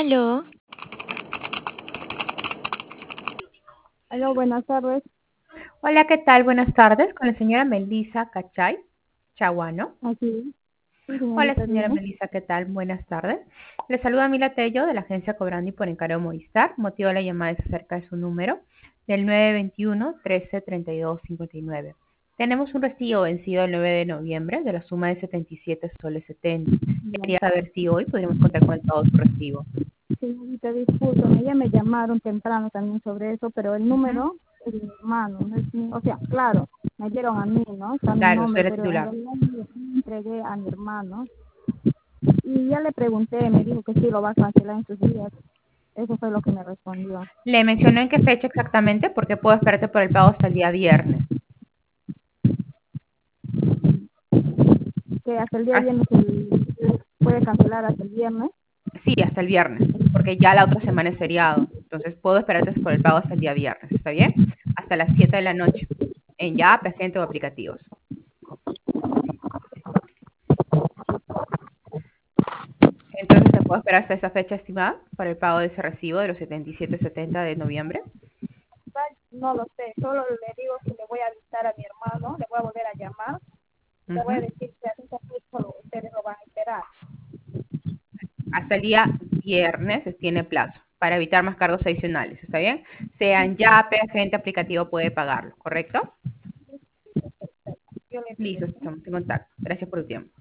Aló, Aló, buenas tardes. Hola, ¿qué tal? Buenas tardes, con la señora Melissa Cachay Chaguano. Aquí, sí, Hola, señorita, señora dime. Melissa, ¿qué tal? Buenas tardes. Le saluda Mila Tello de la agencia Cobrandi por encargo Movistar. Motivo de la llamada es acerca de su número del 921-1332-59. Tenemos un recibo vencido el 9 de noviembre de la suma de 77 soles 70. Ya. Quería saber si hoy podríamos contar con el pago de su recibo. Señorita, discúlpeme, ya me llamaron temprano también sobre eso, pero el Ujú. número es de mi hermano, no es mío. O sea, claro, me dieron a mí, ¿no? Está mi Claro, usted nombre, es el pero en titular. realidad yo entregué a mi hermano. Y ya le pregunté, me dijo que sí lo va a cancelar en sus días. Eso fue lo que me respondió. Le mencionó en qué fecha exactamente, porque puedo esperarte por el pago hasta el día viernes. Que hasta el día viernes puede cancelar hasta el viernes. Sí, hasta el viernes, porque ya la otra semana es feriado. Entonces puedo esperarte por el pago hasta el día viernes, ¿está bien? Hasta las 7 de la noche, en ya presente o aplicativos. Entonces, ¿te puedo esperar hasta esa fecha estimada para el pago de ese recibo de los 77.70 de noviembre? No lo sé, solo le digo que le voy a avisar a mi hermano, le voy a volver a llamar, le voy a Ujú. decir que así solo ustedes lo van a esperar. Hasta el día viernes tiene plazo para evitar más cargos adicionales, ¿está bien? Sean YAPE, agente aplicativo puede pagarlo, ¿correcto? Yo le Listo, digo. estamos en contacto. Gracias por tu tiempo.